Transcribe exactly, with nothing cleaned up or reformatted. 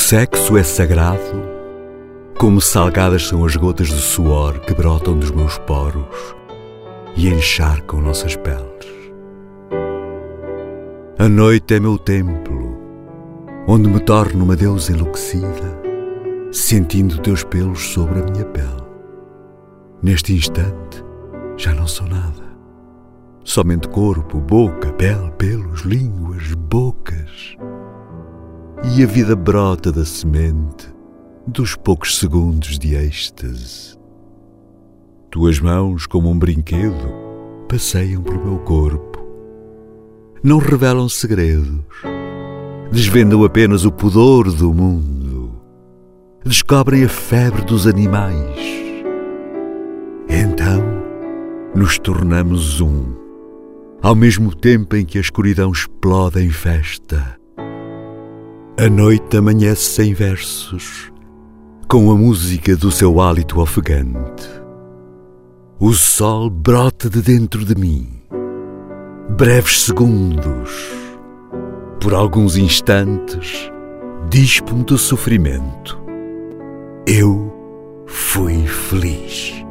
sexo é sagrado, como salgadas são as gotas de suor que brotam dos meus poros e encharcam nossas peles. A noite é meu templo, onde me torno uma deusa enlouquecida, sentindo teus pelos sobre a minha pele. Neste instante, já não sou nada. Somente corpo, boca, pele, pelos, línguas, bocas. E a vida brota da semente dos poucos segundos de êxtase. Tuas mãos, como um brinquedo, passeiam pelo meu corpo. Não revelam segredos, desvendam apenas o pudor do mundo. Descobrem a febre dos animais. Então, nos tornamos um, ao mesmo tempo em que a escuridão explode em festa. A noite amanhece sem versos, com a música do seu hálito ofegante. O sol brota de dentro de mim. Breves segundos, por alguns instantes, dispo-me do sofrimento. Eu fui feliz.